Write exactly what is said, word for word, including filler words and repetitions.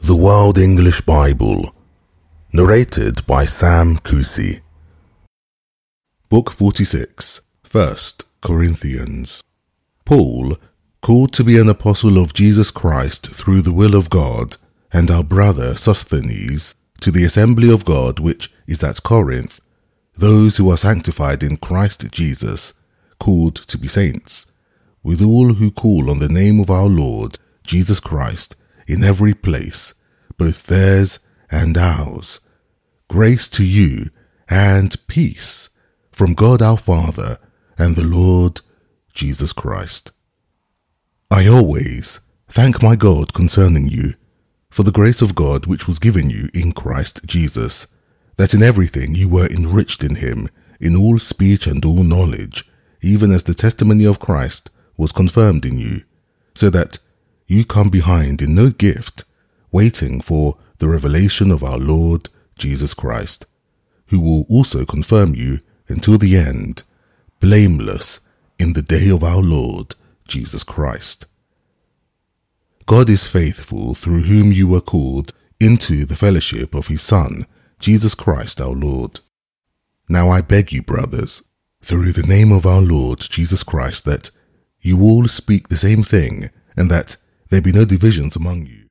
The World English Bible, narrated by Sam Kusi. Book forty-six, First Corinthians. Paul, called to be an apostle of Jesus Christ through the will of God, and our brother Sosthenes, to the assembly of God which is at Corinth, those who are sanctified in Christ Jesus, called to be saints, with all who call on the name of our Lord Jesus Christ in every place, both theirs and ours. Grace to you and peace from God our Father and the Lord Jesus Christ. I always thank my God concerning you, for the grace of God which was given you in Christ Jesus, that in everything you were enriched in him, in all speech and all knowledge, even as the testimony of Christ was confirmed in you, so that you come behind in no gift, waiting for the revelation of our Lord Jesus Christ, who will also confirm you until the end, blameless in the day of our Lord Jesus Christ. God is faithful, through whom you were called into the fellowship of his Son, Jesus Christ our Lord. Now I beg you, brothers, through the name of our Lord Jesus Christ, that you all speak the same thing, and that there be no divisions among you,